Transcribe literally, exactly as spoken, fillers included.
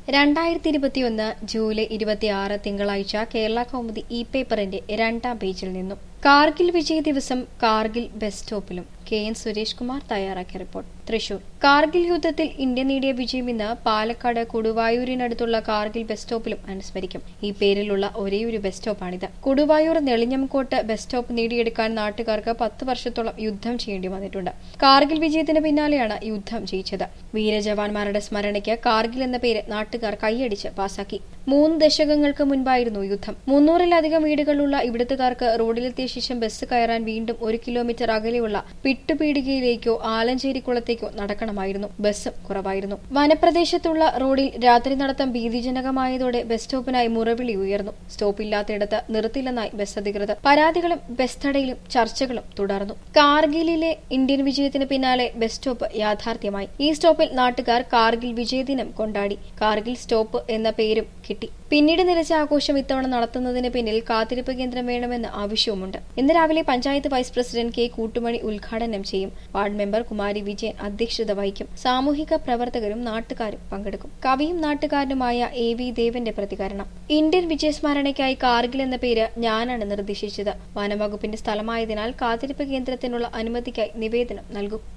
രണ്ടായിരത്തി ഇരുപത്തിയൊന്ന് ജൂലൈ ഇരുപത്തിയാറ് തിങ്കളാഴ്ച കേരള കൗമുദി ഇ പേപ്പറിന്റെ രണ്ടാം പേജിൽ നിന്നും കാർഗിൽ വിജയ് ദിവസം കാർഗിൽ ബസ് സ്റ്റോപ്പിലും കെ എൻ സുരേഷ് കുമാർ തയ്യാറാക്കിയ റിപ്പോർട്ട്. തൃശൂർ കാർഗിൽ യുദ്ധത്തിൽ ഇന്ത്യ നേടിയ വിജയം ഇന്ന് പാലക്കാട് കൊടുവായൂരിനടുത്തുള്ള കാർഗിൽ ബസ് സ്റ്റോപ്പിലും അനുസ്മരിക്കും. ഈ പേരിലുള്ള ഒരേയൊരു ബസ് സ്റ്റോപ്പാണിത്. കൊടുവായൂർ നെളിഞ്ഞംകോട്ട് ബസ് സ്റ്റോപ്പ് നേടിയെടുക്കാൻ നാട്ടുകാർക്ക് പത്ത് വർഷത്തോളം യുദ്ധം ചെയ്യേണ്ടി വന്നിട്ടുണ്ട്. കാർഗിൽ വിജയത്തിന് പിന്നാലെയാണ് യുദ്ധം ജയിച്ചത്. വീരജവാന്മാരുടെ സ്മരണയ്ക്ക് കാർഗിൽ എന്ന പേര് നാട്ടുകാർ കൈയടിച്ച് പാസാക്കി. മൂന്ന് ദശകങ്ങൾക്ക് മുൻപായിരുന്നു യുദ്ധം. മുന്നൂറിലധികം വീടുകളുള്ള ഇവിടുത്തുകാർക്ക് റോഡിലെത്തിയ ശേഷം ബസ് കയറാൻ വീണ്ടും ഒരു കിലോമീറ്റർ അകലെയുള്ള പിട്ടുപീടികയിലേക്കോ ആലഞ്ചേരിക്കുളത്തേക്കോ നടക്കണമായിരുന്നു. ബസ്സും കുറവായിരുന്നു. വനപ്രദേശത്തുള്ള റോഡിൽ രാത്രി നടത്തം ഭീതിജനകമായതോടെ ബസ് സ്റ്റോപ്പിനായി മുറവിളി ഉയർന്നു. സ്റ്റോപ്പില്ലാത്തിടത്ത് നിർത്തില്ലെന്നായി ബസ് അധികൃതർ. പരാതികളും ബസ് തടയിലും ചർച്ചകളും തുടർന്നു. കാർഗിലിലെ ഇന്ത്യൻ വിജയത്തിന് പിന്നാലെ ബസ് സ്റ്റോപ്പ് യാഥാർത്ഥ്യമായി. ഈ സ്റ്റോപ്പിൽ നാട്ടുകാർ കാർഗിൽ വിജയദിനം കൊണ്ടാടി. കാർഗിൽ സ്റ്റോപ്പ് എന്ന പേരും കിട്ടി. പിന്നീട് നിലച്ച ആഘോഷം ഇത്തവണ നടത്തുന്നതിന് പിന്നിൽ കാത്തിരിപ്പ് കേന്ദ്രം വേണമെന്ന ആവശ്യവുമുണ്ട്. ഇന്ന് രാവിലെ panchayat vice president K Kuttumani ഉദ്ഘാടനം ചെയ്യും. വാർഡ് മെമ്പർ കുമാരി വിജയൻ അധ്യക്ഷത വഹിക്കും. സാമൂഹിക പ്രവർത്തകരും നാട്ടുകാരും പങ്കെടുക്കും. കവിയും നാട്ടുകാരനുമായ എ വി ദേവന്റെ പ്രതികരണം. ഇന്ത്യൻ വിജയസ്മരണയ്ക്കായി കാർഗിൽ എന്ന പേര് ഞാനാണ് നിർദ്ദേശിച്ചത്. വനംവകുപ്പിന്റെ സ്ഥലമായതിനാൽ കാത്തിരിപ്പ് കേന്ദ്രത്തിനുള്ള അനുമതിക്കായി നിവേദനം നൽകും.